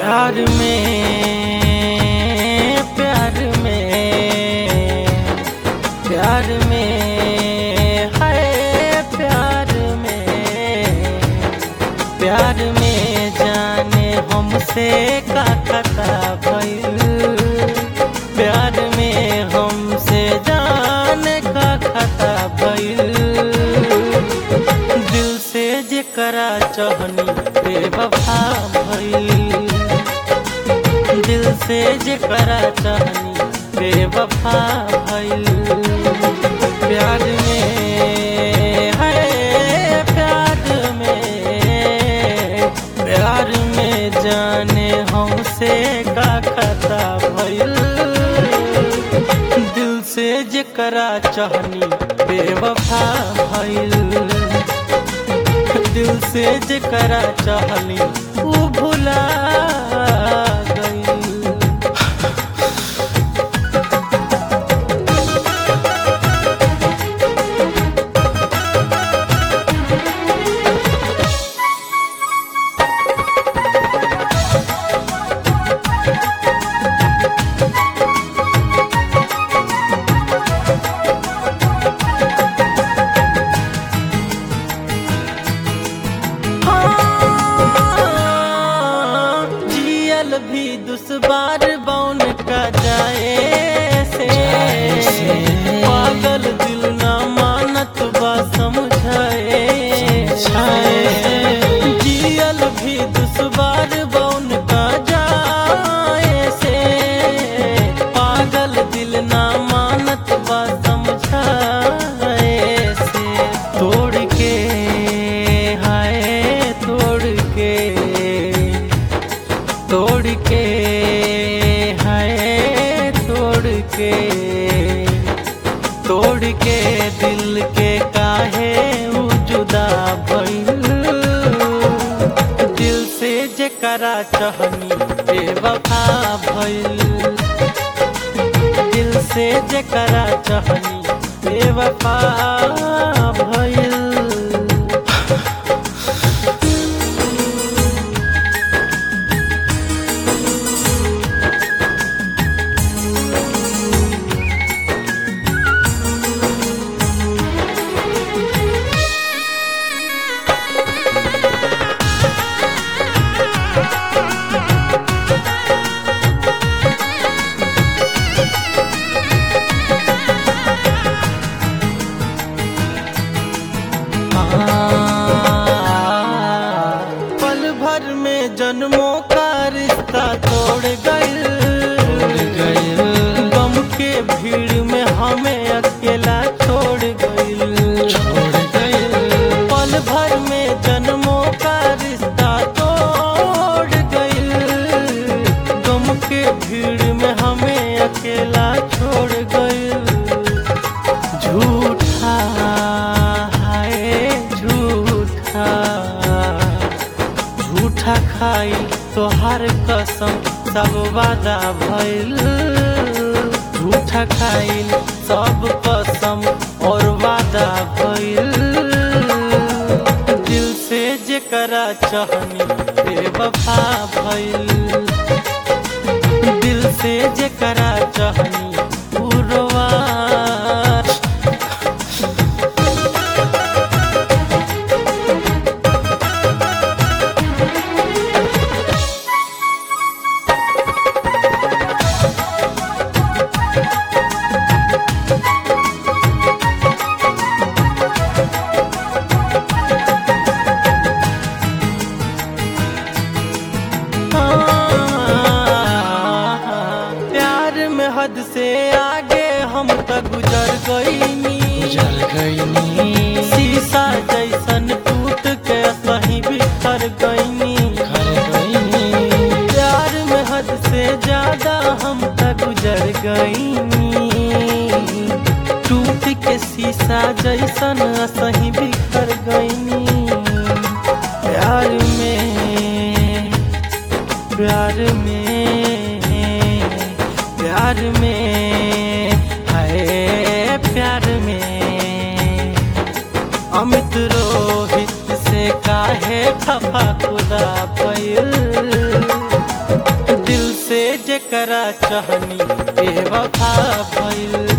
प्यार में प्यार में प्यार में है प्यार में जाने हमसे का खता भइल। प्यार में हमसे जाने का खता भइल। दिल से जेकरा चाहनी बेवफा भइल। दिल से जेकरा चाहनी बेवफा भइल। प्यार में है प्यार में जाने हमसे का खता भइल। दिल से जेकरा चाहनी बेवफा भइल। दिल से जेकरा चाहनी वो भुला गइल। भी दुश्वार बौन का जाए से पागल दिल ना मानत बा समझाए। जियल भी दुश्वार बौन का जाए से पागल दिल ना मानत बा समझाए से। तोड़ के हाय तोड़ के हाय तोड़ के दिल के काहे उ जुदा भइल। दिल से जेकरा चाहनी बेवफा भइल। दिल से जेकरा चाहनी बेवफा भइल। पल भर में जन्मों का रिश्ता तोड़ गइल। गम के भीड़ में हमें अकेला छोड़ गइल। पल भर में जन्मों का रिश्ता तोड़ गइल। गम के भीड़ में हमें अकेला छोड़ गइल। झूठा झूठा खाइल तोहार कसम सब वादा भइल। झूठा खाइल सब कसम और वादा भइल। दिल से जेकरा चाहनी बेवफा भइल। दिल से जेकरा चाहनी पुरवा। प्यार में हद से आगे हम तक गुजर गईनी। शीशा जैसन टूट के सही बिखर गईनी। प्यार में हद से ज्यादा हम तक गुजर गईनी। टूट के शीशा जैसन सही बिखर गईनी। प्यार में प्यार में है प्यार में अमित रोहित से काहे खफा खुदा भइल। जेकरा चाहनी बेवफा भइल।